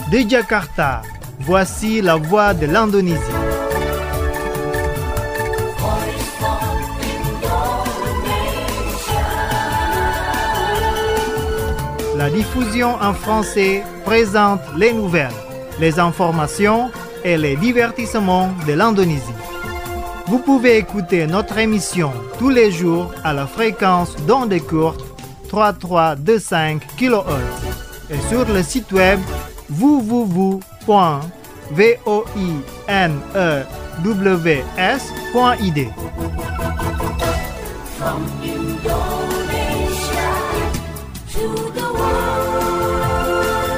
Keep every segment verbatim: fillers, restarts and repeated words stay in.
De Jakarta, voici la voix de l'Indonésie. La diffusion en français présente les nouvelles, les informations et les divertissements de l'Indonésie. Vous pouvez écouter notre émission tous les jours à la fréquence d'onde courte trois mille trois cent vingt-cinq kilohertz et sur le site web w w w point voinews point i d. From Indonesia to the world.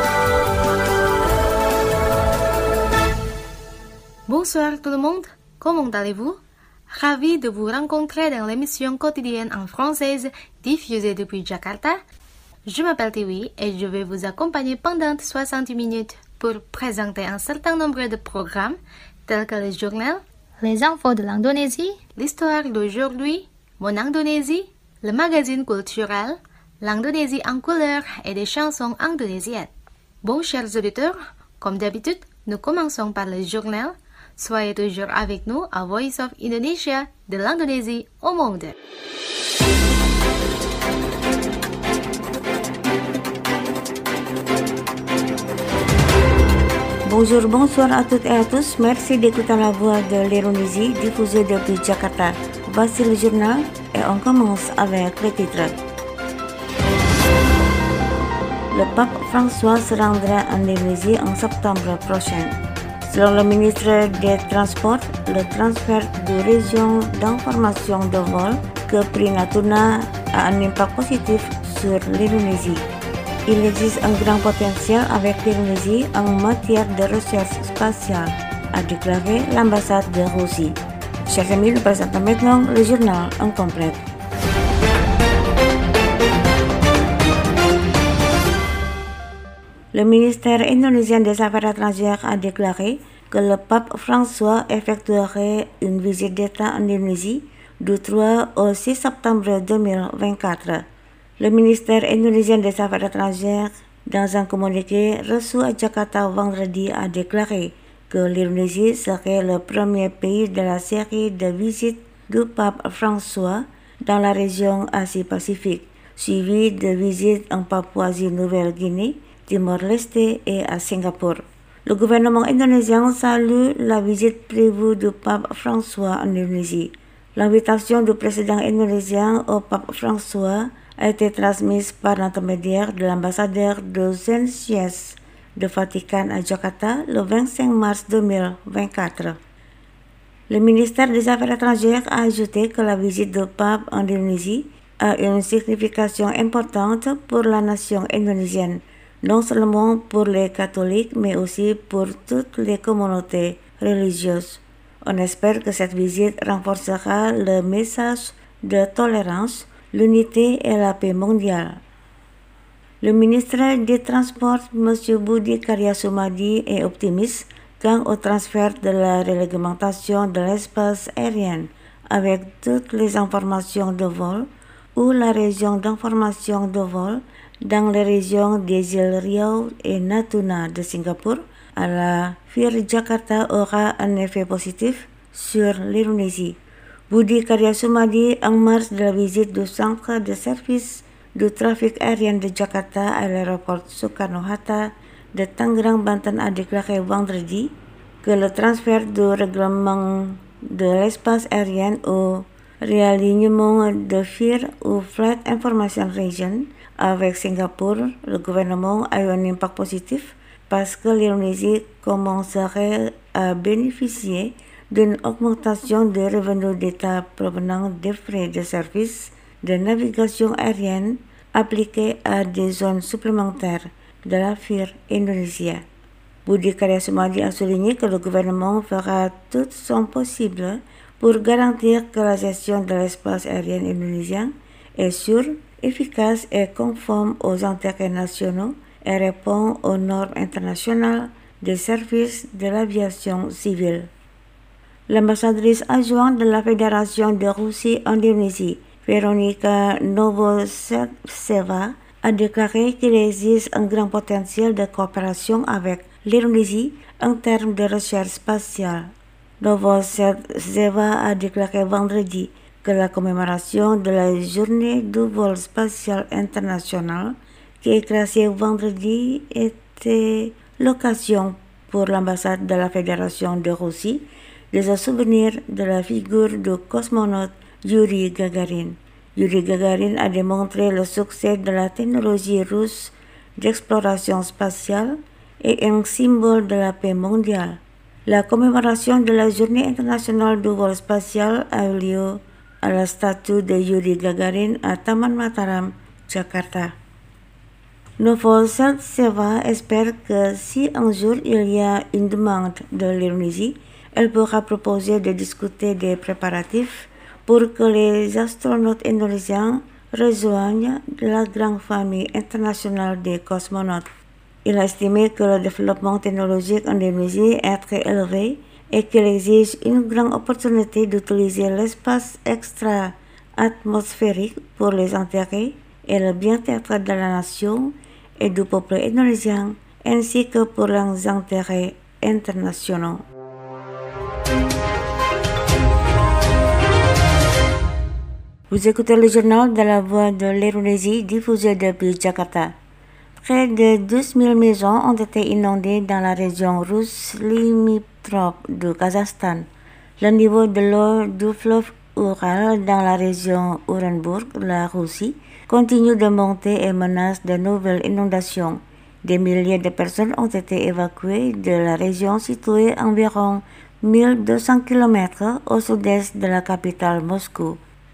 Bonsoir tout le monde, comment allez-vous? Ravi de vous rencontrer dans l'émission quotidienne en française diffusée depuis Jakarta. Je m'appelle Tiwi et je vais vous accompagner pendant soixante minutes pour présenter un certain nombre de programmes tels que le journal, les infos de l'Indonésie, l'histoire d'aujourd'hui, Mon Indonésie, le magazine culturel, l'Indonésie en couleur et des chansons indonésiennes. Bon, chers auditeurs, comme d'habitude, nous commençons par le journal. Soyez toujours avec nous à Voice of Indonesia, de l'Indonésie au monde. Bonjour, bonsoir à toutes et à tous. Merci d'écouter la voix de l'Indonésie diffusée depuis Jakarta. Voici le journal et on commence avec les titres. Le pape François se rendra en Indonésie en septembre prochain. Selon le ministre des Transports, le transfert de régions d'information de vol que Pri Natuna a un impact positif sur l'Indonésie. Il existe un grand potentiel avec l'Indonésie en matière de recherche spatiale, a déclaré l'ambassade de Russie. Chers amis, nous présentons maintenant le journal en complet. Le ministère indonésien des Affaires étrangères a déclaré que le pape François effectuerait une visite d'État en Indonésie du trois au six septembre deux mille vingt-quatre. Le ministère indonésien des Affaires étrangères, dans un communiqué reçu à Jakarta vendredi, a déclaré que l'Indonésie serait le premier pays de la série de visites du pape François dans la région Asie-Pacifique, suivi de visites en Papouasie-Nouvelle-Guinée, Timor-Leste et à Singapour. Le gouvernement indonésien salue la visite prévue du pape François en Indonésie. L'invitation du président indonésien au pape François a été transmise par l'intermédiaire de l'ambassadeur de Zensies de Vatican à Jakarta le vingt-cinq mars deux mille vingt-quatre. Le ministère des Affaires étrangères a ajouté que la visite du pape en Indonésie a une signification importante pour la nation indonésienne, non seulement pour les catholiques, mais aussi pour toutes les communautés religieuses. On espère que cette visite renforcera le message de tolérance, l'unité et la paix mondiale. Le ministre des Transports, M. Budi Karya Sumadi, est optimiste quant au transfert de la réglementation de l'espace aérien avec toutes les informations de vol ou la région d'information de vol dans les régions des îles Riau et Natuna de Singapour à la F I R Jakarta aura un effet positif sur l'Indonésie. Budi Karya Sumadi, en marge de la visite du centre de service du trafic aérien de Jakarta à l'aéroport Soekarno-Hatta de Tangerang, Banten, a déclaré vendredi que le transfert du règlement de l'espace aérien au réalignement de F I R ou Flight Information Region avec Singapour, le gouvernement a eu un impact positif parce que l'Indonésie commencerait à bénéficier d'une augmentation des revenus d'État provenant des frais de service de navigation aérienne appliqués à des zones supplémentaires de la F I R indonésienne. Budi Karya Sumadi a souligné que le gouvernement fera tout son possible pour garantir que la gestion de l'espace aérien indonésien est sûre, efficace et conforme aux intérêts nationaux et répond aux normes internationales des services de l'aviation civile. L'ambassadrice adjointe de la Fédération de Russie en Indonésie, Veronika Novoselseva, a déclaré qu'il existe un grand potentiel de coopération avec l'Indonésie en termes de recherche spatiale. Novosel a déclaré vendredi que la commémoration de la journée du vol spatial international qui est classée vendredi était l'occasion pour l'ambassade de la Fédération de Russie de se souvenir de la figure du cosmonaute Yuri Gagarin. Yuri Gagarin a démontré le succès de la technologie russe d'exploration spatiale et un symbole de la paix mondiale. La commémoration de la journée internationale du vol spatial a eu lieu à la statue de Yuri Gagarin à Taman Mataram, Jakarta. Novosel espère que si un jour il y a une demande de l'Indonésie, elle pourra proposer de discuter des préparatifs pour que les astronautes indonésiens rejoignent la grande famille internationale des cosmonautes. Il a estimé que le développement technologique en Indonésie est très élevé et qu'il existe une grande opportunité d'utiliser l'espace extra-atmosphérique pour les intérêts et le bien-être de la nation et du peuple indonésien, ainsi que pour leurs intérêts internationaux. Vous écoutez le journal de la Voix de l'Indonésie diffusé depuis Jakarta. Près de douze mille maisons ont été inondées dans la région russe limitrophe du Kazakhstan. Le niveau de l'eau du fleuve Ural dans la région Orenburg, la Russie, continue de monter et menace de nouvelles inondations. Des milliers de personnes ont été évacuées de la région située à environ mille deux cents kilomètres au sud-est de la capitale Moscou.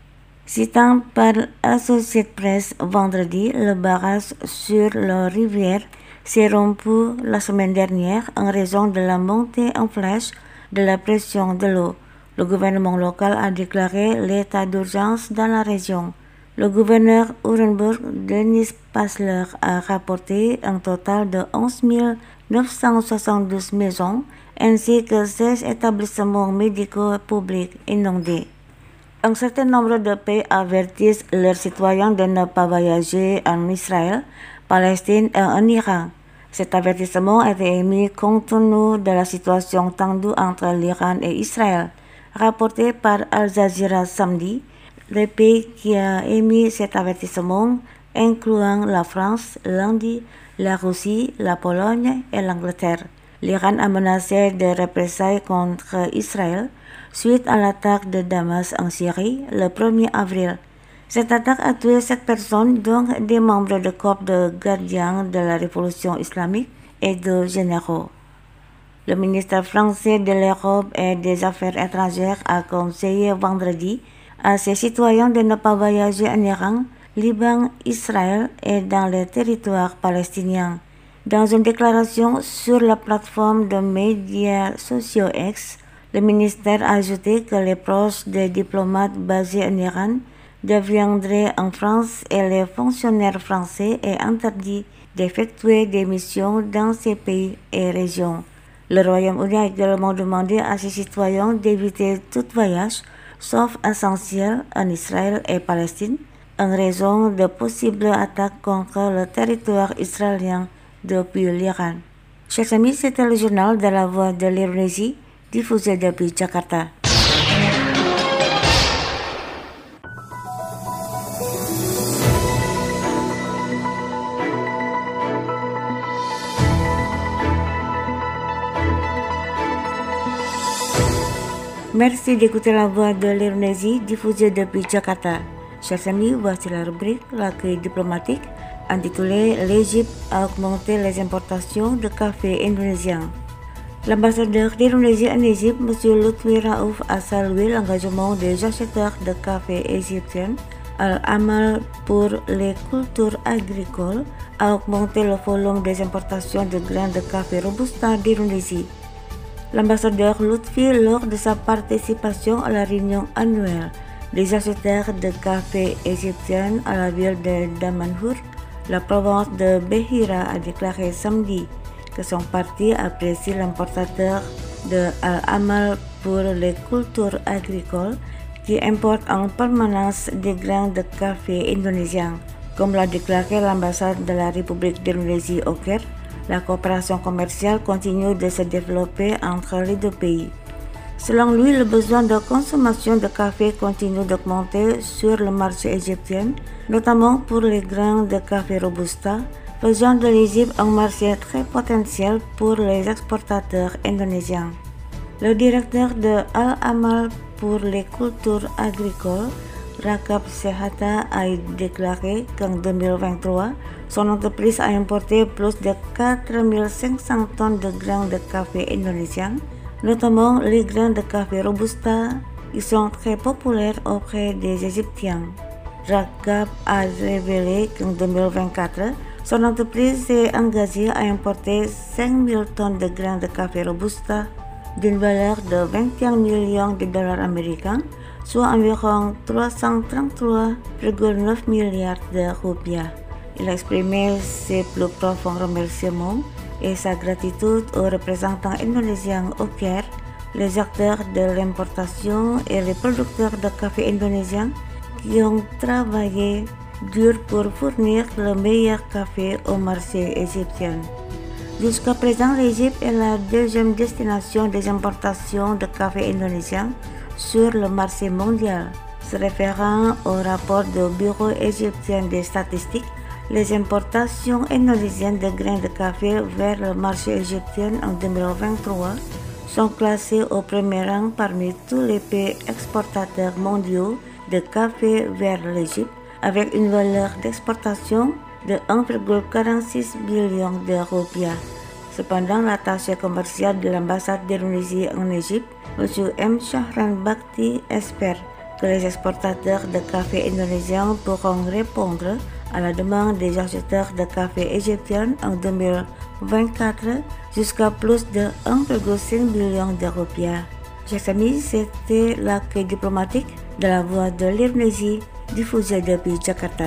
Citant par Associated Press vendredi, le barrage sur la rivière s'est rompu la semaine dernière en raison de la montée en flèche de la pression de l'eau. Le gouvernement local a déclaré l'état d'urgence dans la région. Le gouverneur Orenburg, Denis Passler, a rapporté un total de onze mille neuf cent soixante-douze maisons ainsi que seize établissements médicaux publics inondés. Un certain nombre de pays avertissent leurs citoyens de ne pas voyager en Israël, Palestine et en Iran. Cet avertissement a été émis compte tenu de la situation tendue entre l'Iran et Israël. Rapporté par Al Jazeera samedi, le pays qui a émis cet avertissement incluant la France, l'Inde, la Russie, la Pologne et l'Angleterre. L'Iran a menacé de représailles contre Israël suite à l'attaque de Damas en Syrie le premier avril. Cette attaque a tué sept personnes, dont des membres du corps de gardiens de la révolution islamique et de généraux. Le ministère français de l'Europe et des Affaires étrangères a conseillé vendredi à ses citoyens de ne pas voyager en Iran, Liban, Israël et dans les territoires palestiniens. Dans une déclaration sur la plateforme de médias sociaux X, le ministère a ajouté que les proches des diplomates basés en Iran deviendraient en France et les fonctionnaires français est interdit d'effectuer des missions dans ces pays et régions. Le Royaume-Uni a également demandé à ses citoyens d'éviter tout voyage, sauf essentiel, en Israël et Palestine, en raison de possibles attaques contre le territoire israélien depuis l'Iran. Chers amis, c'était le journal de la Voix de l'Indonésie, diffusé depuis Jakarta. Merci d'écouter la Voix de l'Indonésie, diffusée depuis Jakarta. Chers amis, voici la rubrique L'accueil diplomatique, intitulée L'Égypte a augmenté les importations de café indonésien. L'ambassadeur d'Indonésie en Égypte, M. Lutfi Raouf, a salué l'engagement des acheteurs de café égyptiens. Al-Amal pour les cultures agricoles a augmenté le volume des importations de grains de café robusta d'Indonésie. L'ambassadeur Lutfi, lors de sa participation à la réunion annuelle des acheteurs de café égyptiens à la ville de Damanhur, la province de Behira, a déclaré samedi que son parti apprécie l'importateur de Al-Amal pour les cultures agricoles qui importe en permanence des grains de café indonésiens. Comme l'a déclaré l'ambassade de la République d'Indonésie au Caire, la coopération commerciale continue de se développer entre les deux pays. Selon lui, le besoin de consommation de café continue d'augmenter sur le marché égyptien, notamment pour les grains de café Robusta, faisant de l'Égypte un marché très potentiel pour les exportateurs indonésiens. Le directeur de Al-Amal pour les cultures agricoles, Rakab Sehata, a déclaré qu'en deux mille vingt-trois, son entreprise a importé plus de quatre mille cinq cents tonnes de grains de café indonésiens, notamment les grains de café Robusta. Ils sont très populaires auprès des Égyptiens. Rakab a révélé qu'en deux mille vingt-quatre, son entreprise s'est engagée à importer cinq mille tonnes de grains de café Robusta d'une valeur de vingt et un millions de dollars américains, soit environ trois cent trente-trois virgule neuf milliards de rupiah. Il a exprimé ses plus profonds remerciements et sa gratitude aux représentants indonésiens au Caire, les acteurs de l'importation et les producteurs de café indonésiens qui ont travaillé dur pour fournir le meilleur café au marché égyptien. Jusqu'à présent, l'Égypte est la deuxième destination des importations de café indonésien sur le marché mondial. Se référant au rapport du Bureau égyptien des statistiques, les importations indonésiennes de grains de café vers le marché égyptien en deux mille vingt-trois sont classées au premier rang parmi tous les pays exportateurs mondiaux de café vers l'Égypte, avec une valeur d'exportation de un virgule quarante-six billion de rupiah. Cependant, l'attaché commercial de l'ambassade d'Indonésie en Égypte, M. M. Shahran Bakti, espère que les exportateurs de café indonésiens pourront répondre à la demande des acheteurs de café égyptiens en deux mille vingt-quatre jusqu'à plus de un virgule cinq billion de rupiah. Chers amis, c'était l'accueil diplomatique de la Voix de l'Indonésie diffusée depuis Jakarta.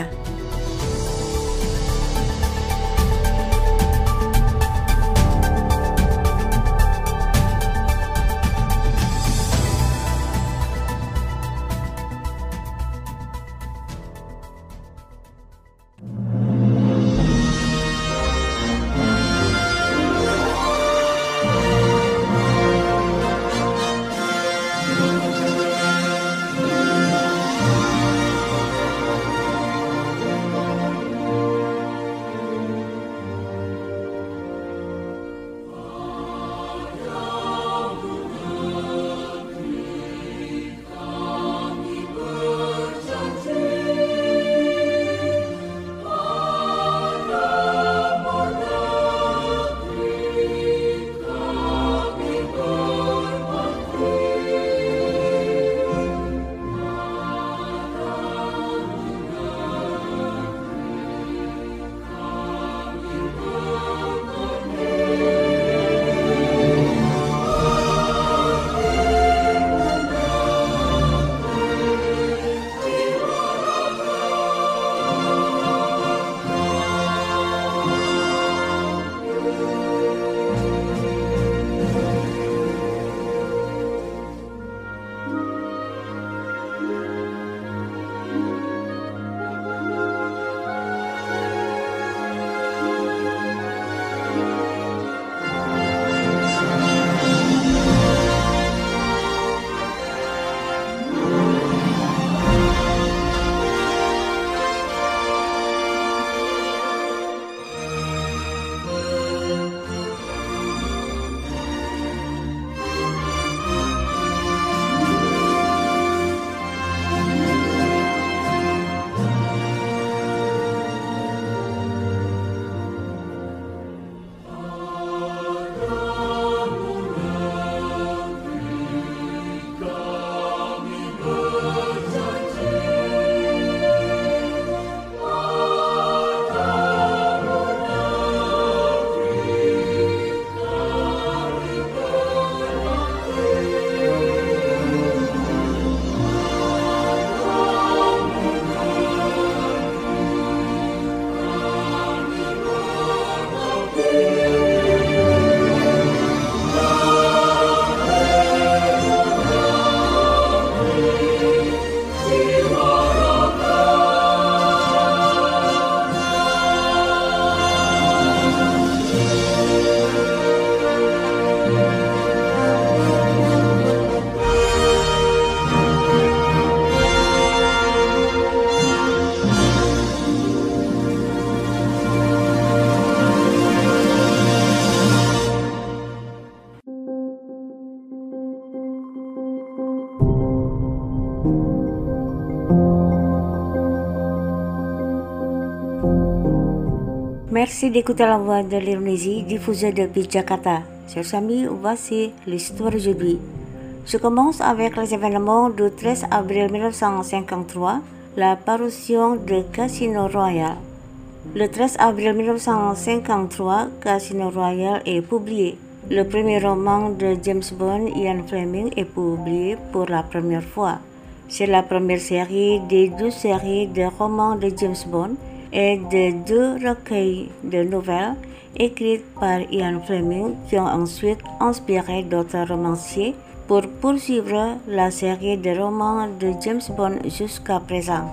Merci d'écouter la voix de l'Indonésie diffusée depuis Jakarta. Chers amis, voici l'histoire d'aujourd'hui. Je commence avec les événements du treize avril mille neuf cent cinquante-trois, la parution de Casino Royale. Le treize avril mille neuf cent cinquante-trois, Casino Royale est publié. Le premier roman de James Bond, Ian Fleming, est publié pour la première fois. C'est la première série des deux séries de romans de James Bond et de deux recueils de nouvelles écrites par Ian Fleming qui ont ensuite inspiré d'autres romanciers pour poursuivre la série de romans de James Bond jusqu'à présent.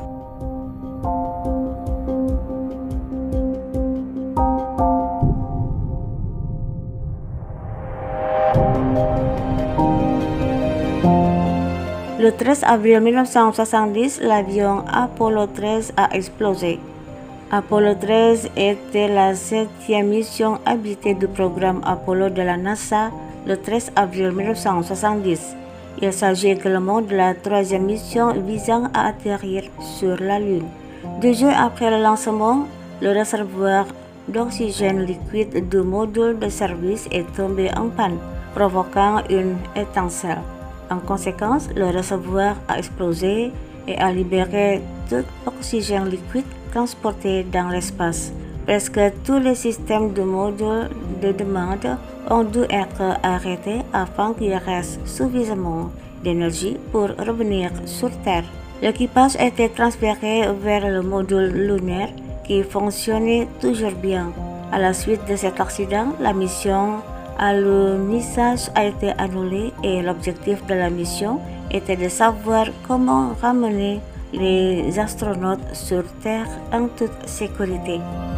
Le treize avril mille neuf cent soixante-dix, l'avion Apollo treize a explosé. Apollo treize était la septième mission habitée du programme Apollo de la NASA le treize avril mille neuf cent soixante-dix. Il s'agit également de la troisième mission visant à atterrir sur la Lune. Deux jours après le lancement, le réservoir d'oxygène liquide du module de service est tombé en panne, provoquant une étincelle. En conséquence, le réservoir a explosé et a libéré tout l'oxygène liquide transporté dans l'espace. Presque tous les systèmes du module de demande ont dû être arrêtés afin qu'il reste suffisamment d'énergie pour revenir sur Terre. L'équipage a été transféré vers le module lunaire qui fonctionnait toujours bien. À la suite de cet accident, la mission alunissage a été annulée et l'objectif de la mission était de savoir comment ramener les astronautes sur Terre en toute sécurité.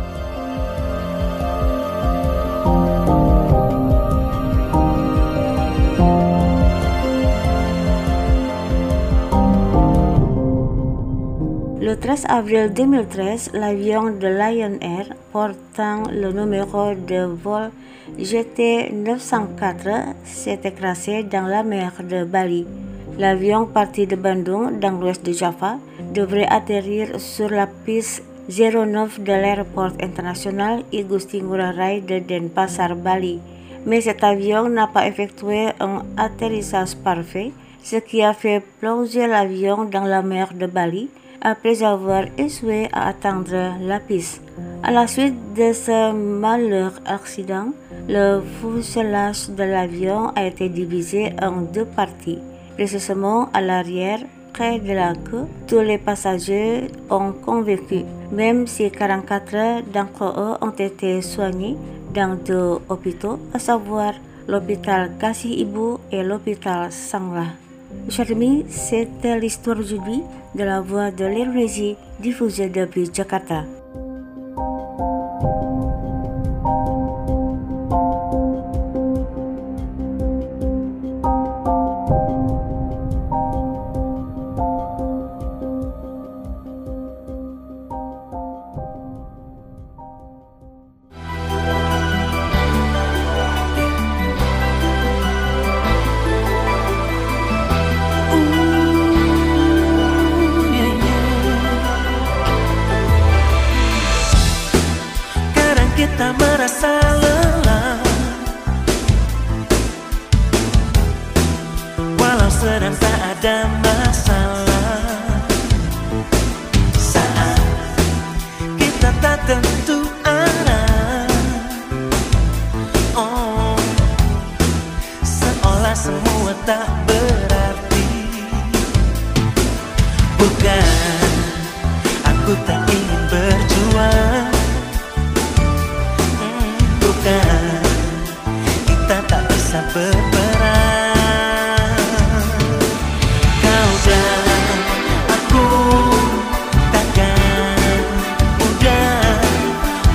Le treize avril deux mille treize, l'avion de Lion Air portant le numéro de vol G T neuf cent quatre s'est écrasé dans la mer de Bali. L'avion parti de Bandung dans l'ouest de Java devrait atterrir sur la piste zéro neuf de l'aéroport international Igusti Ngurah Rai de Denpasar, Bali. Mais cet avion n'a pas effectué un atterrissage parfait, ce qui a fait plonger l'avion dans la mer de Bali après avoir échoué à atteindre la piste. À la suite de ce malheureux accident, le fuselage de l'avion a été divisé en deux parties. Précisément à l'arrière, près de la queue, tous les passagers ont convécu, même si quarante-quatre d'entre eux ont été soignés dans deux hôpitaux, à savoir l'hôpital Kasih Ibu et l'hôpital Sanglah. Chers amis, c'était l'histoire d'aujourd'hui de la voix de l'Indonésie diffusée depuis Jakarta. Kita merasa lelah, walau sedang tak ada masalah. Saat kita tak tentu arah, oh, seolah semua tak berarti. Bukan, aku tak ingin berjuang. Kita tak bisa berperang. Kau dan aku takkan mudah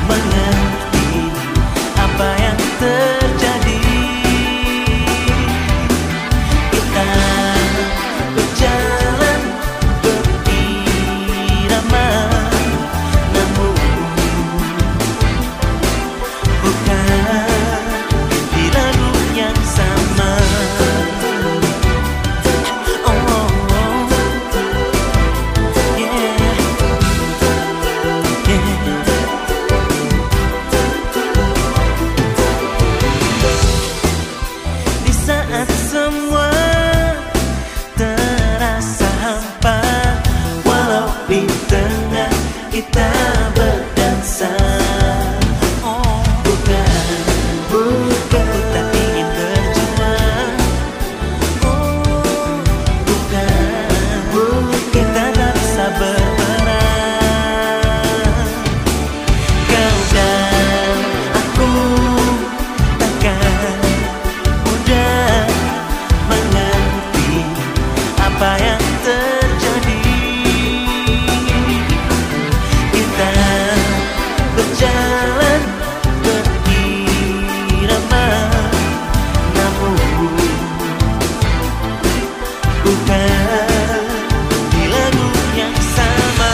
bukan di lagu yang sama.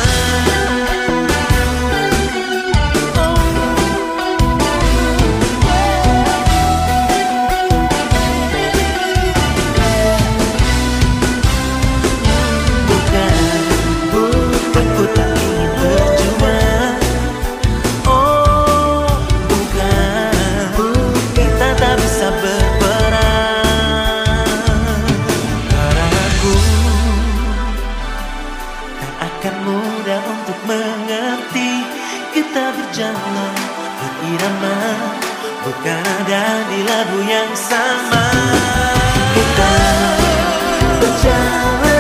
Bukan ada di lagu yang sama. Kita berjalan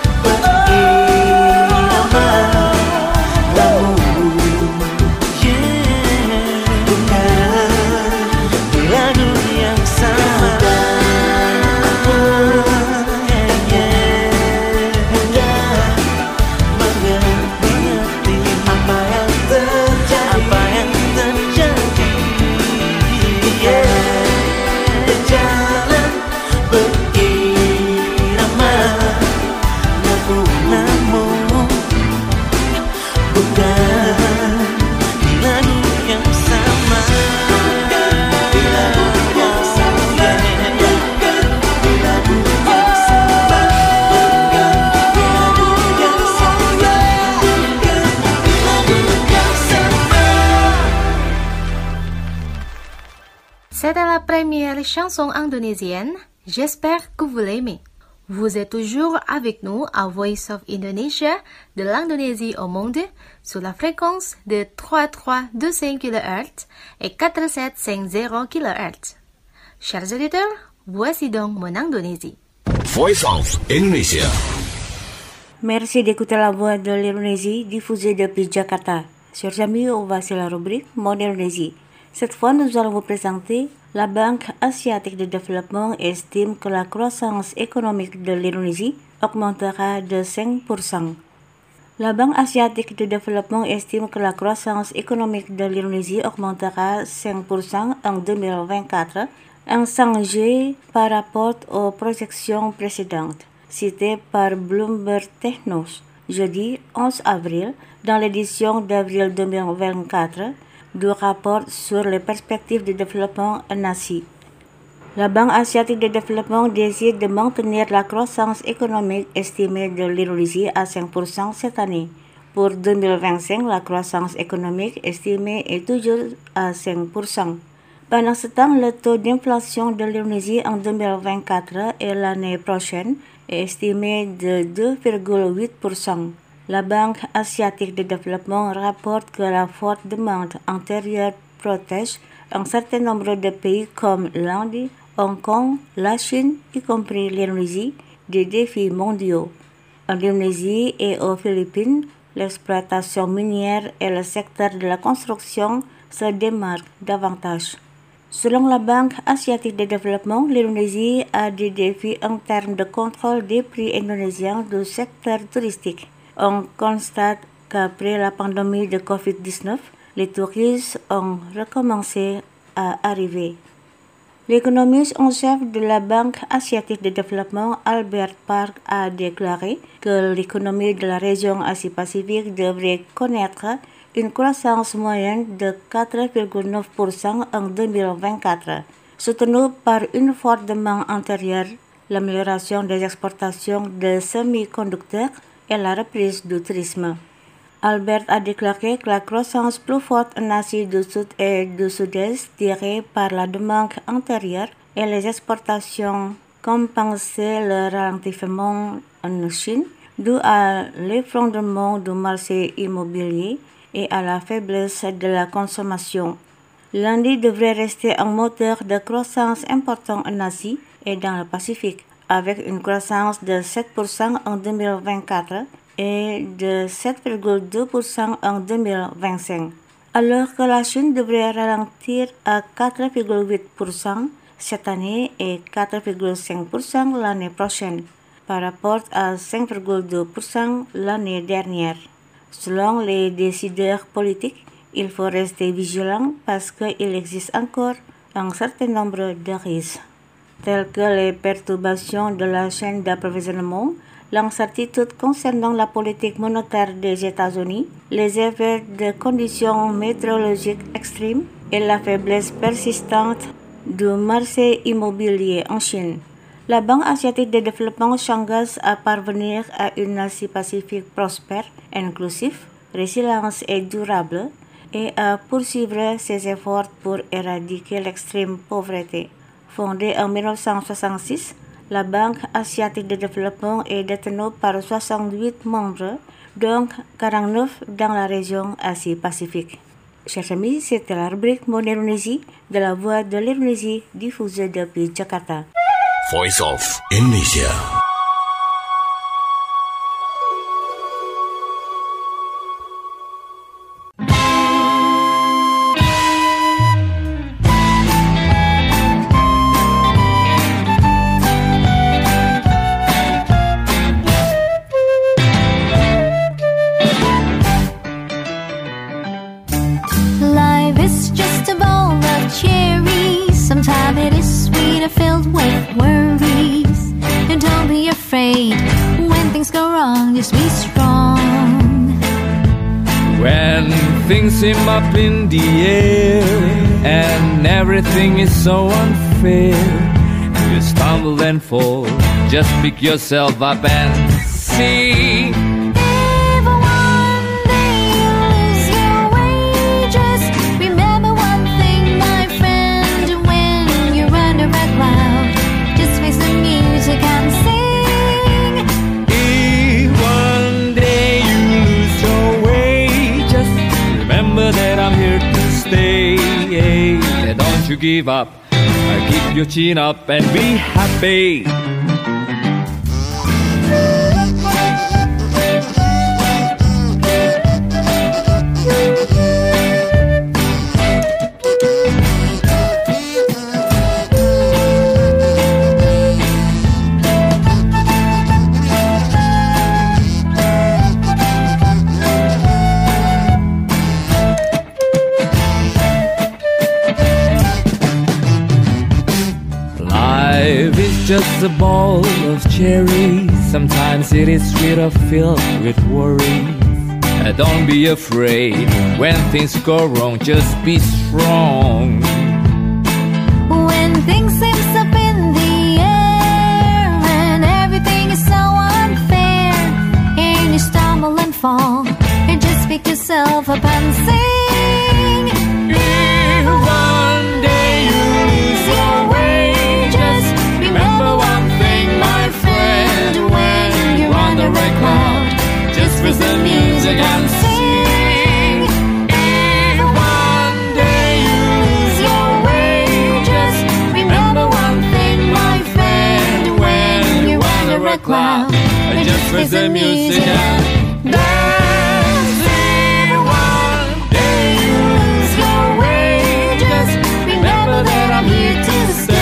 berirama, namun yeah, bukan di lagu yang sama. Yeah, yeah. Mengerti apa yang terjadi, apa yang terjadi. Berjalan berirama, namun bukan di lagu yang sama. Di lagu yang sama, di lagu yang sama, di lagu yang sama, di lagu yang sama. C'était la première chanson indonésienne. J'espère que vous l'aimez. Vous êtes toujours avec nous à Voice of Indonesia de l'Indonésie au monde sur la fréquence de trois trois deux cinq kilohertz et quatre sept cinq zéro kilohertz. Chers auditeurs, voici donc mon Indonésie. Voice of Indonesia. Merci d'écouter la voix de l'Indonésie diffusée depuis Jakarta. Chers amis, on va sur la rubrique Mon Indonésie. Cette fois, nous allons vous présenter la Banque asiatique de développement estime que la croissance économique de l'Indonésie augmentera de cinq pour cent. La Banque asiatique de développement estime que la croissance économique de l'Indonésie augmentera cinq pour cent en deux mille vingt-quatre, inchangé par rapport aux projections précédentes, citées par Bloomberg Technos, jeudi onze avril, dans l'édition d'avril deux mille vingt-quatre, du rapport sur les perspectives de développement en Asie. La Banque asiatique de développement décide de maintenir la croissance économique estimée de l'Indonésie à cinq pour cent cette année. Pour deux mille vingt-cinq, la croissance économique estimée est toujours à cinq pour cent. Pendant ce temps, le taux d'inflation de l'Indonésie en deux mille vingt-quatre et l'année prochaine est estimé de deux virgule huit pour cent. La Banque asiatique de développement rapporte que la forte demande antérieure protège un certain nombre de pays comme l'Inde, Hong Kong, la Chine, y compris l'Indonésie, des défis mondiaux. En Indonésie et aux Philippines, l'exploitation minière et le secteur de la construction se démarquent davantage. Selon la Banque asiatique de développement, l'Indonésie a des défis en termes de contrôle des prix indonésiens du secteur touristique. On constate qu'après la pandémie de covid dix-neuf, les touristes ont recommencé à arriver. L'économiste en chef de la Banque asiatique de développement, Albert Park, a déclaré que l'économie de la région Asie-Pacifique devrait connaître une croissance moyenne de quatre virgule neuf pour cent en deux mille vingt-quatre, soutenue par une forte demande antérieure, l'amélioration des exportations de semi-conducteurs et la reprise du tourisme. Albert a déclaré que la croissance plus forte en Asie du Sud et du Sud-Est tirée par la demande antérieure et les exportations compensaient le ralentissement en Chine dû à l'effondrement du marché immobilier et à la faiblesse de la consommation. L'Inde devrait rester un moteur de croissance important en Asie et dans le Pacifique, avec une croissance de sept pour cent en deux mille vingt-quatre et de sept virgule deux pour cent en deux mille vingt-cinq, alors que la Chine devrait ralentir à quatre virgule huit pour cent cette année et quatre virgule cinq pour cent l'année prochaine, par rapport à cinq virgule deux pour cent l'année dernière. Selon les décideurs politiques, il faut rester vigilant parce qu'il existe encore un certain nombre de risques. tels que les perturbations de la chaîne d'approvisionnement, l'incertitude concernant la politique monétaire des États-Unis, les effets de conditions météorologiques extrêmes et la faiblesse persistante du marché immobilier en Chine. La Banque asiatique de développement s'engage à parvenir à une Asie-Pacifique prospère, inclusive, résiliente et durable, et à poursuivre ses efforts pour éradiquer l'extrême pauvreté. Fondée en mille neuf cent soixante-six, la Banque asiatique de développement est détenue par soixante-huit membres, dont quarante-neuf dans la région Asie-Pacifique. Chers amis, c'était la rubrique Monde Indonésie de la Voix de l'Indonésie diffusée depuis Jakarta. Voice of Indonesia. Life is just a bowl of cherries. Sometimes it is sweet or filled with worries. And don't be afraid when things go wrong, just be strong. When things seem up in the air and everything is so unfair, you stumble and fall, just pick yourself up and see. If one day you lose your way, just remember one thing, my friend. When you're under a cloud, just face the music and sing. If one day you lose your way, just remember that I'm here to stay. And don't you give up, keep your chin up and be happy. Life is just a bowl of cherries. Sometimes it is sweet or filled with worries. Uh, Don't be afraid when things go wrong, just be strong. When things seem up in the air and everything is so unfair, and you stumble and fall, and just pick yourself up and sing. If one day you lose your way, Just remember one thing, my friend. When you're under a cloud, just face the music and sing. if one day you Lose your way, just remember one thing, my friend. When you're under a cloud, just face the music and dance. If one day you lose your way, just remember that I'm here to stay.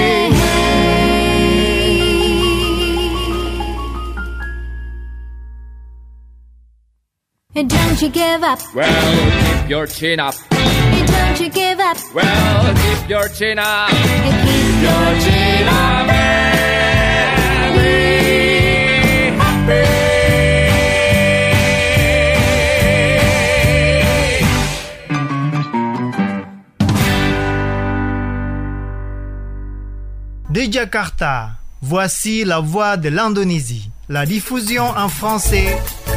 And don't you give up, well, keep your chin up. and don't you give up, Well, keep your chin up. and keep your chin up. And be happy. De Jakarta, voici la voix de l'Indonésie. La diffusion en français.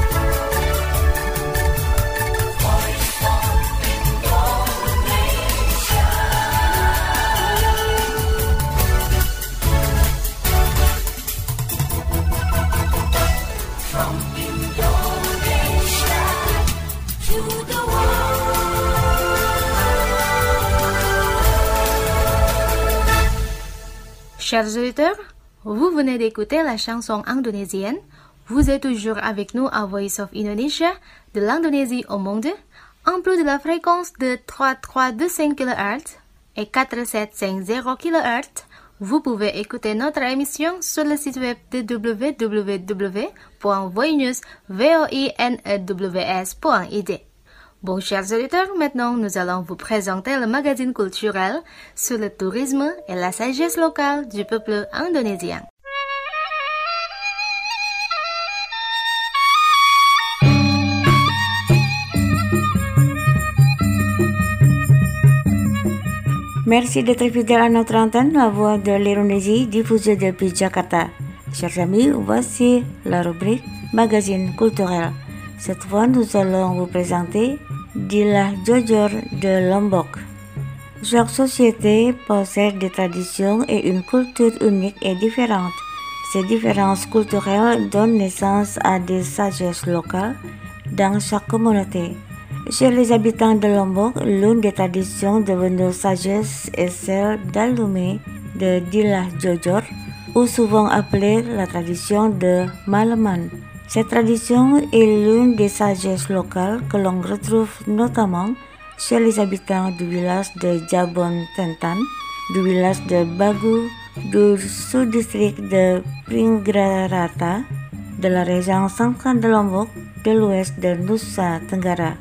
Chers auditeurs, vous venez d'écouter la chanson indonésienne. Vous êtes toujours avec nous à Voice of Indonesia, de l'Indonésie au monde, en plus de la fréquence de trois mille trois cent vingt-cinq kilohertz et quatre mille sept cent cinquante kilohertz. Vous pouvez écouter notre émission sur le site web de w w w point voinews point i d. Bon, chers auditeurs, maintenant nous allons vous présenter le magazine culturel sur le tourisme et la sagesse locale du peuple indonésien. Merci d'être fidèle à notre antenne, la voix de l'Indonésie diffusée depuis Jakarta. Chers amis, voici la rubrique Magazine culturel. Cette fois, nous allons vous présenter Dilah Jojor de Lombok. Chaque société possède des traditions et une culture unique et différente. Ces différences culturelles donnent naissance à des sagesses locales dans chaque communauté. Chez les habitants de Lombok, l'une des traditions devenues sagesse est celle d'allumer de Dilah Jojor, ou souvent appelée la tradition de Malaman. Cette tradition est l'une des sagesses locales que l'on retrouve notamment chez les habitants du village de Jabon Tentan, du village de Bagu, du sous-district de Pringrarata, de la région centrale de Lombok, de l'ouest de Nusa Tenggara.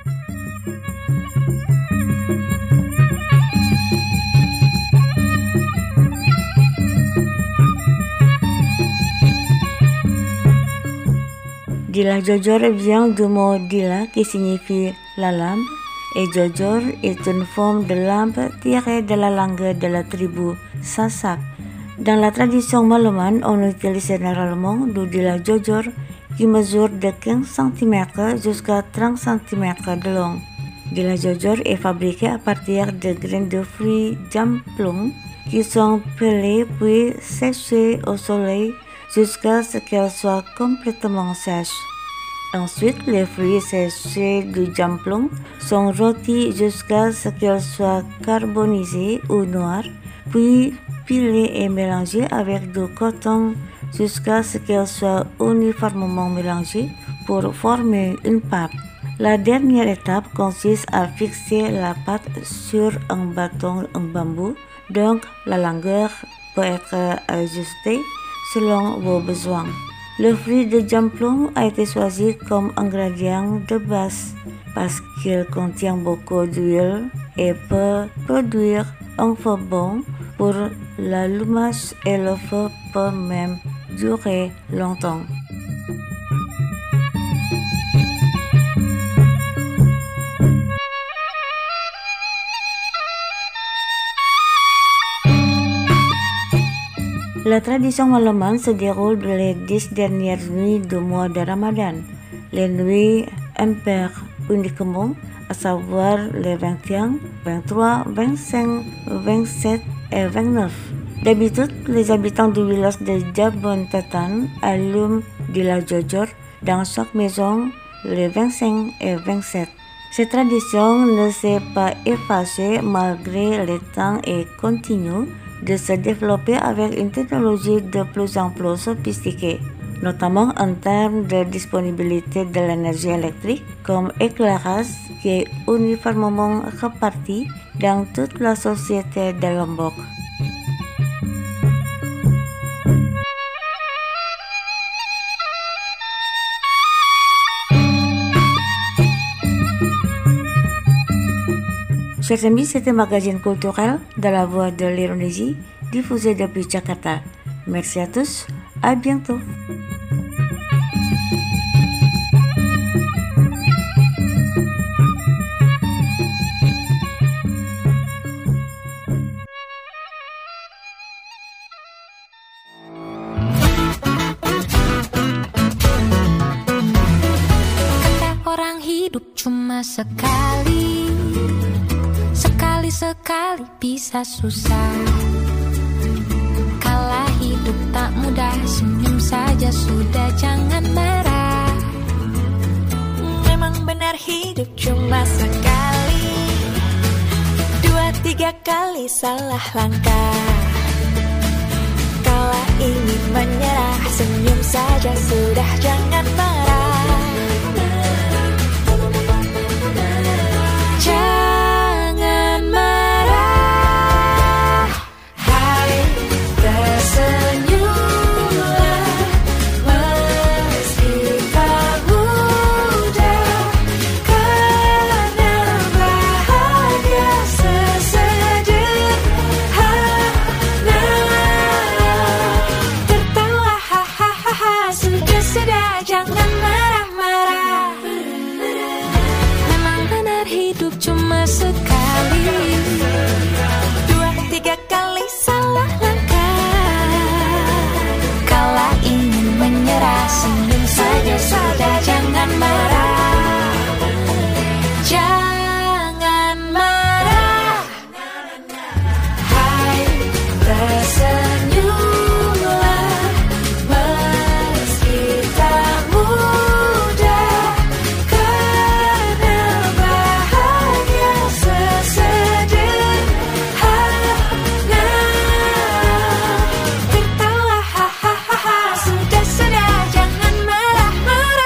Dilah Jojor vient du mot Dilah qui signifie la lampe et Jojor est une forme de lampe tirée de la langue de la tribu Sasak. Dans la tradition Malaman, on utilise généralement du Dilah Jojor qui mesure de quinze centimètres jusqu'à trente centimètres de long. Dilah Jojor est fabriqué à partir de graines de fruits jamplung qui sont pelées puis séchées au soleil jusqu'à ce qu'elles soient complètement sèches. Ensuite, les fruits séchés du jamplung sont rôtis jusqu'à ce qu'ils soient carbonisés ou noirs, puis pilés et mélangés avec du coton jusqu'à ce qu'ils soient uniformément mélangés pour former une pâte. La dernière étape consiste à fixer la pâte sur un bâton en bambou, donc la longueur peut être ajustée selon vos besoins. Le fruit de jamplung a été choisi comme ingrédient de base parce qu'il contient beaucoup d'huile et peut produire un feu bon pour l'allumage et le feu peut même durer longtemps. La tradition Malaman se déroule les dix dernières nuits du mois de Ramadan, les nuits impaires uniquement, à savoir les vingt et un, vingt-trois, vingt-cinq, vingt-sept et vingt-neuf. D'habitude, les habitants du village de Jabon Tentan allument Dilah Jojor dans chaque maison les vingt-cinq et vingt-sept. Cette tradition ne s'est pas effacée malgré le temps et continue de se développer avec une technologie de plus en plus sophistiquée, notamment en termes de disponibilité de l'énergie électrique comme éclairage qui est uniformément réparti dans toute la société de Lombok. Chers amis, c'était Magazine culturel de la voix de l'Indonésie, diffusé depuis Jakarta. Merci à tous, à bientôt. Kata orang hidup cuma sekali, sekali-sekali bisa susah. Kala hidup tak mudah, senyum saja sudah, jangan marah. Memang benar hidup cuma sekali, dua tiga kali salah langkah. Kala ingin menyerah, senyum saja sudah, jangan marah. Jangan marah, hai tersenyumlah, meski tak mudah. Kala sudah-sudah jangan marah-marah. Memang benar hidup cuma sekali, dua tiga kali salah langkah. Kalau ingin menyerah senyum saja sudah, jangan marah. Jangan marah. Hai, tersenyumlah meski tak mudah, karena bahagia sesederhana. Tertawa hahaha, sudah-sudah jangan marah-marah.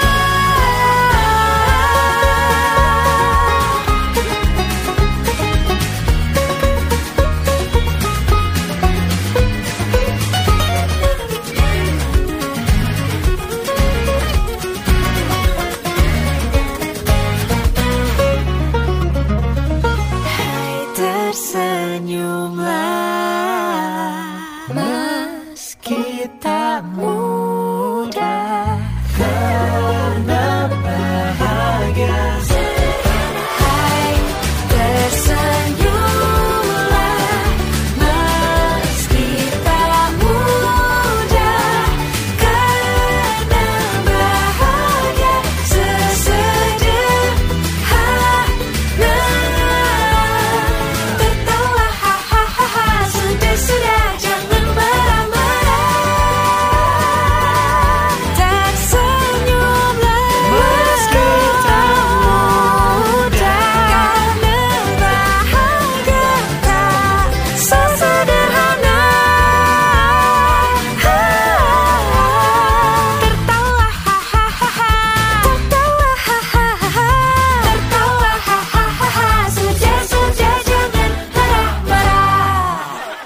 Hai, tersenyumlah meski tak mudah, karena bahagia. Hai, tersenyumlah meski tak mudah, karena bahagia sesederhana. Tertawa hahaha, sudah-sudah jangan marah-marah. Tersenyumlah meski tak mudah, karena bahagia tak sesederhana. Tertawa hahaha, tertawa hahaha, tertawa hahaha, sudah-sudah jangan marah-marah.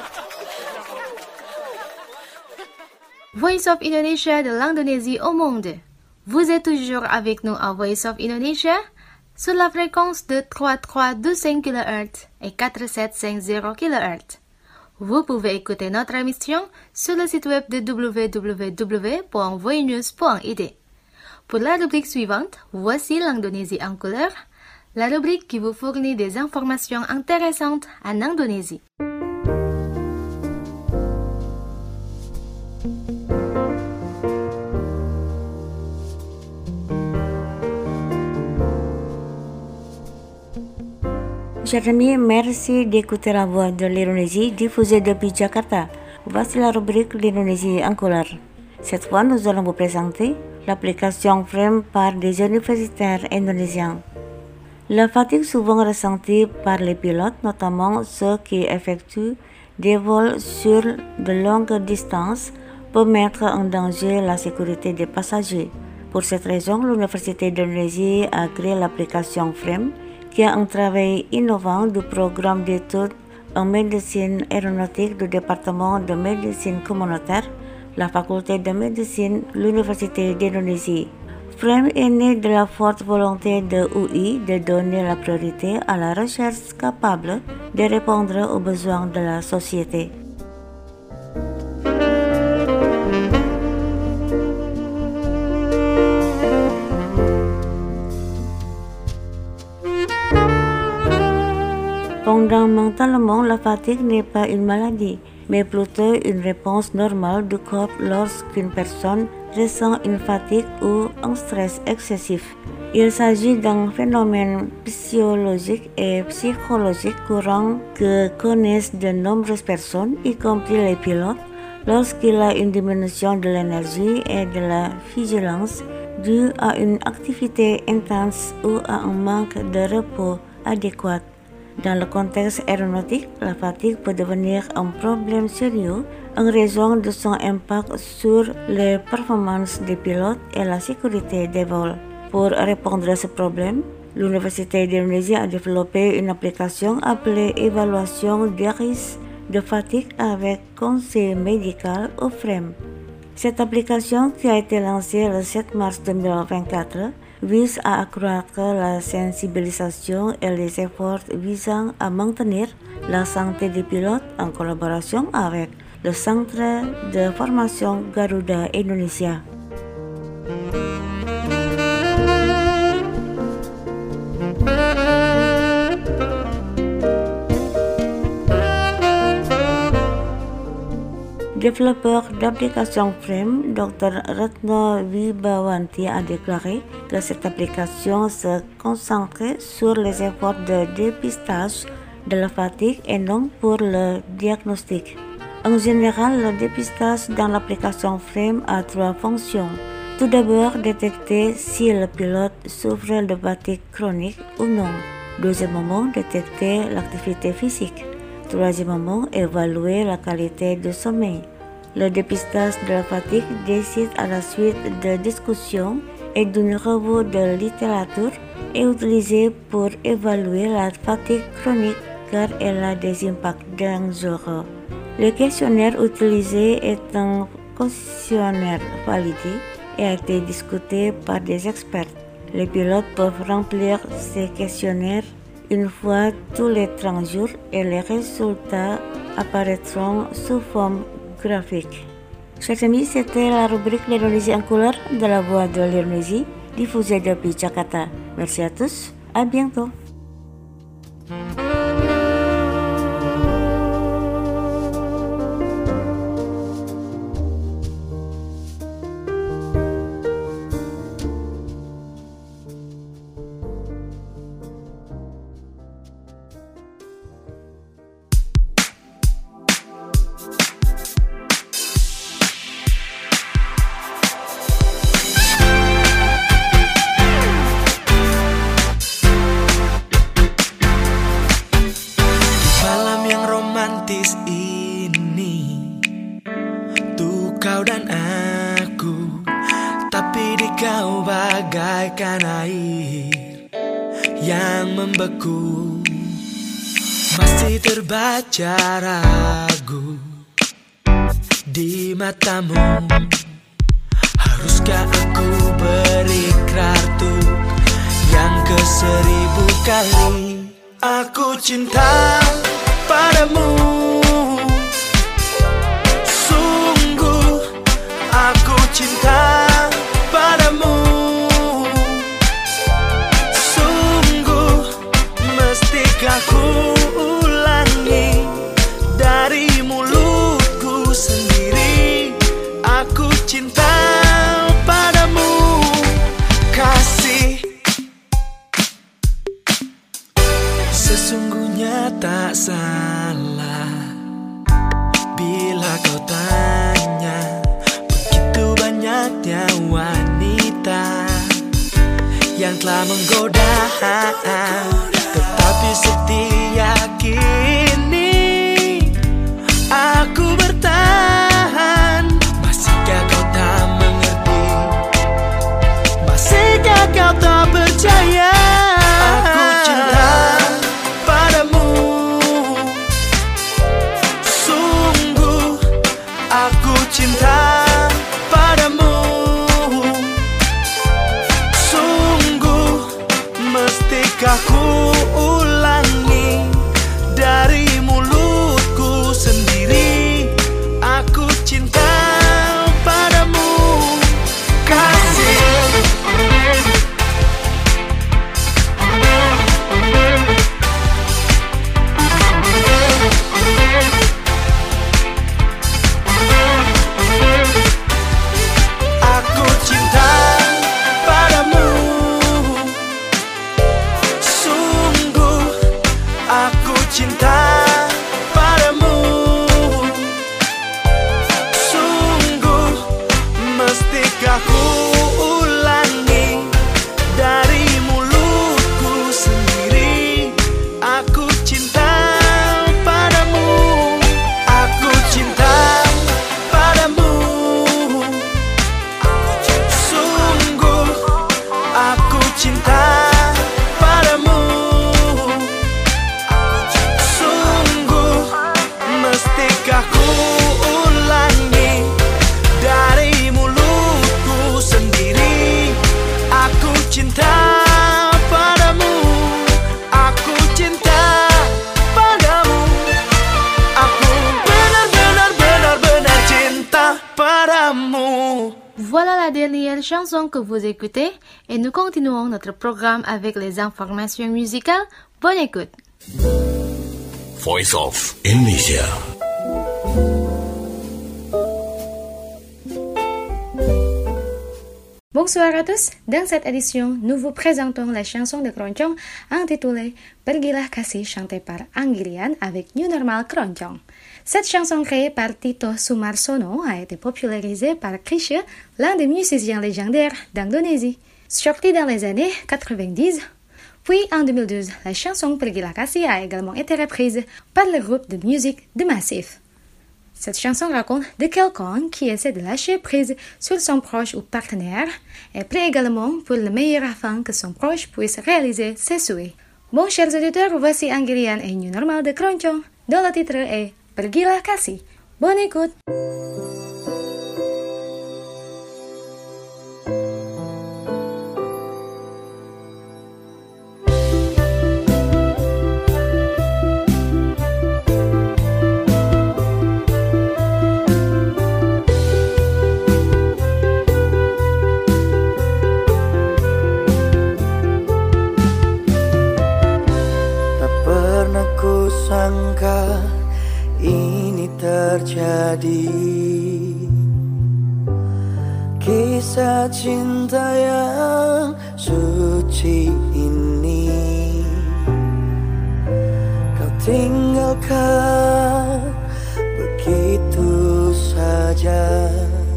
Voice of Indonesia de l'Indonésie au monde. Vous êtes toujours avec nous à Voice of Indonesia sur la fréquence de trente-trois virgule douze kilohertz et quarante-sept virgule cinquante kilohertz. Vous pouvez écouter notre émission sur le site web de w w w point voinews point i d. Pour la rubrique suivante, voici l'Indonésie en couleur, la rubrique qui vous fournit des informations intéressantes en Indonésie. Chers amis, merci d'écouter la voix de l'Indonésie diffusée depuis Jakarta. Voici la rubrique l'Indonésie en couleur. Cette fois, nous allons vous présenter l'application Frame par des universitaires indonésiens. La fatigue souvent ressentie par les pilotes, notamment ceux qui effectuent des vols sur de longues distances, peut mettre en danger la sécurité des passagers. Pour cette raison, l'Université d'Indonésie a créé l'application Frame, qui a un travail innovant du programme d'études en médecine aéronautique du département de médecine communautaire, la faculté de médecine, l'Université d'Indonésie. Frame est né de la forte volonté de U I de donner la priorité à la recherche capable de répondre aux besoins de la société. Fondamentalement, la fatigue n'est pas une maladie, mais plutôt une réponse normale du corps lorsqu'une personne ressent une fatigue ou un stress excessif. Il s'agit d'un phénomène physiologique et psychologique courant que connaissent de nombreuses personnes, y compris les pilotes, lorsqu'il y a une diminution de l'énergie et de la vigilance due à une activité intense ou à un manque de repos adéquat. Dans le contexte aéronautique, la fatigue peut devenir un problème sérieux en raison de son impact sur les performances des pilotes et la sécurité des vols. Pour répondre à ce problème, l'Université d'Indonésie a développé une application appelée Évaluation des risques de fatigue avec conseil médical au Frame. Cette application, qui a été lancée le sept mars deux mille vingt-quatre, vise à accroître la sensibilisation et les efforts visant à maintenir la santé des pilotes en collaboration avec le Centre de Formation Garuda Indonesia. Développeur d'application Frame, Docteur Retno Wibawanti a déclaré que cette application se concentrait sur les efforts de dépistage de la fatigue et non pour le diagnostic. En général, le dépistage dans l'application Frame a trois fonctions. Tout d'abord, détecter si le pilote souffre de fatigue chronique ou non. Deuxièmement, détecter l'activité physique. Troisièmement, évaluer la qualité du sommeil. Le dépistage de la fatigue décide à la suite de discussions et d'une revue de littérature est utilisé pour évaluer la fatigue chronique car elle a des impacts dangereux. Le questionnaire utilisé est un questionnaire validé et a été discuté par des experts. Les pilotes peuvent remplir ces questionnaires une fois tous les trente jours et les résultats apparaîtront sous forme graphique. Chers amis, c'était la rubrique l'Indonésie en couleur de la voix de l'Indonésie diffusée depuis Jakarta. Merci à tous, à bientôt. Bagaikan air yang membeku, masih terbaca ragu di matamu. Haruskah aku berikrar tuh yang ke seribu kali? Aku cinta padamu, sungguh aku cinta padamu. Sungguh mestikah ku ulangi dari mulutku sendiri? Aku cinta padamu, kasih. Sesungguhnya tak salah bila kau tanya, begitu banyaknya wanita yang telah menggoda, tetapi setia kini aku bertahan. Masihkah kau tak mengerti? Masihkah kau tak percaya? Aku cinta padamu, sungguh aku cinta padamu. Mestikah ku ulangi dari mulutku sendiri? Aku cinta padamu, kasih. Aku cinta padamu, aku cinta padamu. Sungguh mestikah ku ulangi dari mulutku sendiri? Aku cinta padamu, aku cinta padamu. Sungguh aku cinta padamu. Mestikah ku ulangi dari mulutku sendiri? la dernière chanson que vous écoutez et nous continuons notre programme avec les informations musicales. Bonne écoute. Voice of Indonesia. Bonsoir à tous, dans cette édition, nous vous présentons la chanson de Keroncong intitulée Pergilah Kasih chantée par Anggirian avec New Normal Keroncong. Cette chanson créée par Tito Sumarsono a été popularisée par Chrisye, l'un des musiciens légendaires d'Indonésie. Sortie dans les années quatre-vingt-dix, puis en deux mille douze, la chanson Pergilah Kasih a également été reprise par le groupe de musique The Massive. Cette chanson raconte de quelqu'un qui essaie de lâcher prise sur son proche ou partenaire et prie également pour le meilleur afin que son proche puisse réaliser ses souhaits. Bon, chers auditeurs, voici Anggirian et New Normal de Keroncong, dont le titre est Pergilah Kasih. Bonne écoute! Sangka ini terjadi, kisah cinta yang suci ini kau tinggalkan begitu saja.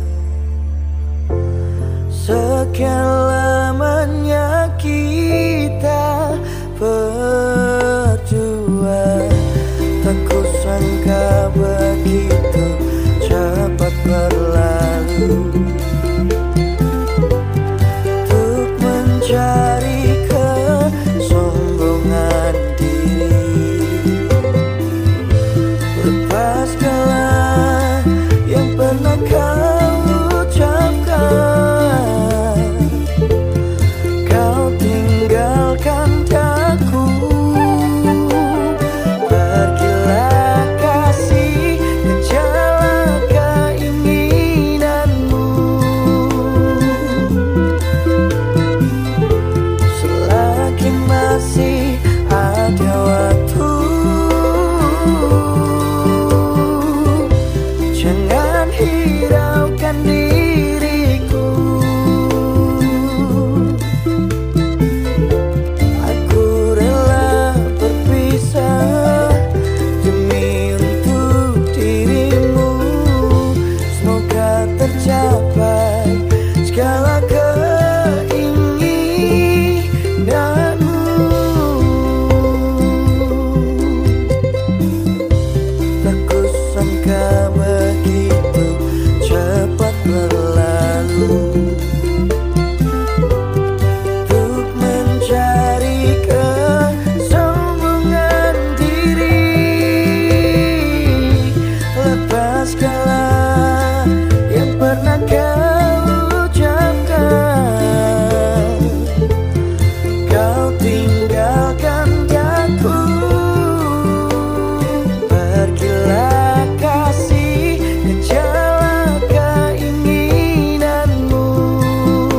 Sekian lamanya kita berdua, tak kusangka begitu cepat berlalu. Untuk mencari kesombongan diri, lepaskanlah yang pernah kau ucapkan. Kau tinggalkan daku. Kejalah keinginanmu.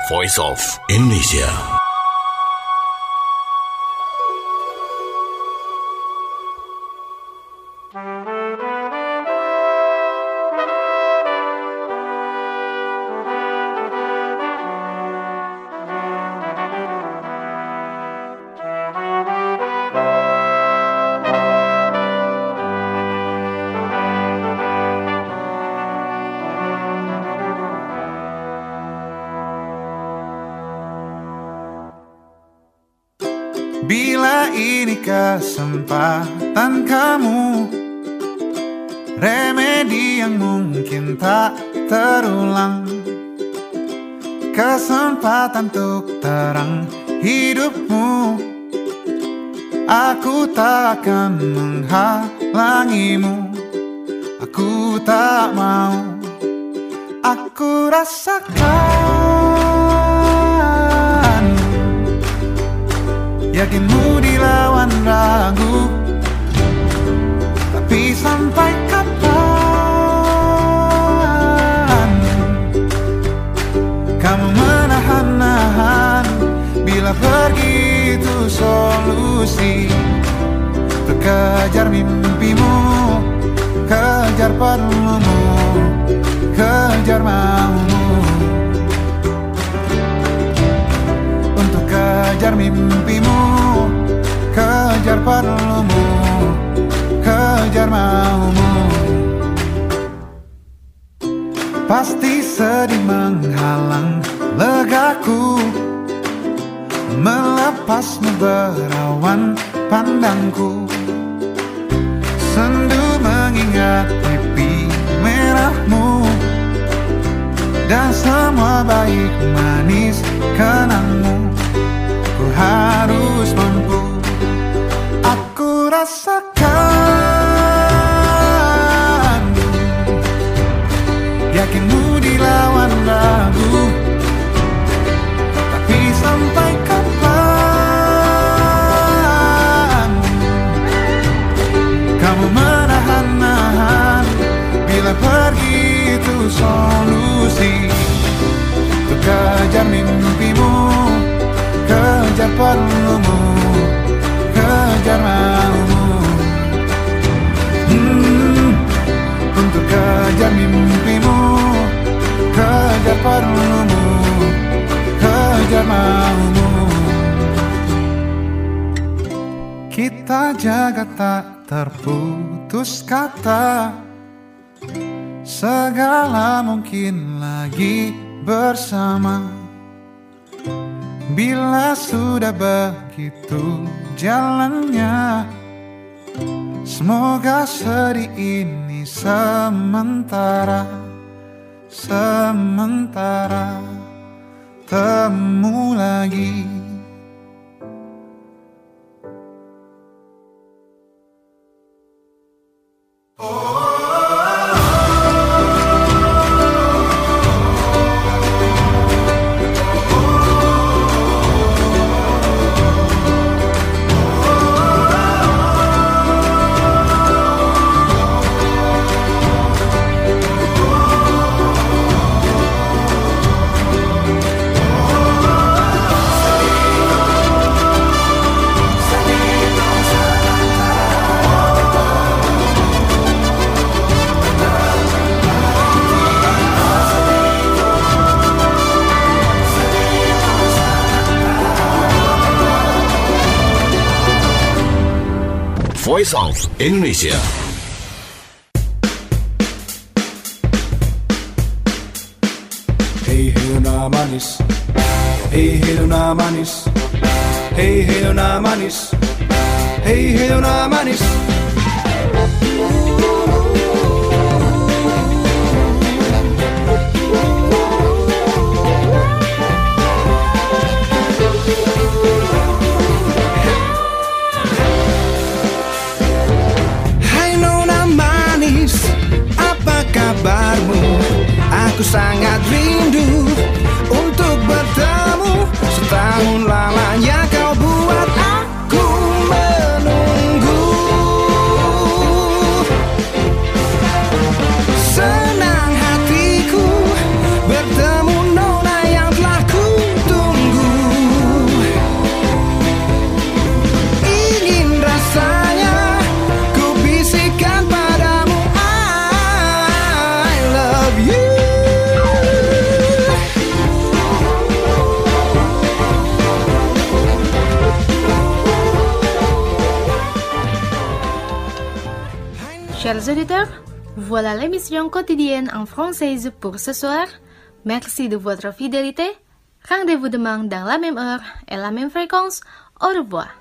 Voice of Indonesia. Bila ini kesempatan kamu, remedi yang mungkin tak terulang, kesempatan untuk terang hidupmu, aku tak akan menghalangimu, aku tak mau, aku rasakan yakinmu dilawan ragu, tapi sampai kapan kamu menahan-nahan, bila pergi itu solusi untuk kejar mimpimu, kejar perlumu, kejar maumu, untuk kejar mimpimu, kejar perlumu, kejar maumu. Pasti sedih menghalang legaku, melepasmu berawan pandangku, sendu mengingat pipi merahmu, dan semua baik manis kenangmu, ku harus mampu, aku rasakan yakinmu dilawan ragu, tapi sampai kapan kamu menahan-nahan, bila pergi itu solusi untuk kejar mimpimu, kejar perlumu, kejar maumu, hmm, untuk kejar mimpimu, kejar perlumu, kejar maumu. Kita jaga tak terputus kata, segala mungkin lagi bersama, bila sudah begitu jalannya, semoga sedih ini sementara, sementara, temu lagi. Voice of Indonesia. Hey hey nona manis, hey hey nona manis, hey hey nona manis, hey hey nona manis. Aku sangat rindu untuk bertemu, setahun lamanya kau buat aku menunggu. Senang hatiku bertemu nona yang telah ku Chers auditeurs, voilà l'émission quotidienne en française pour ce soir. Merci de votre fidélité. Rendez-vous demain dans la même heure et la même fréquence. Au revoir.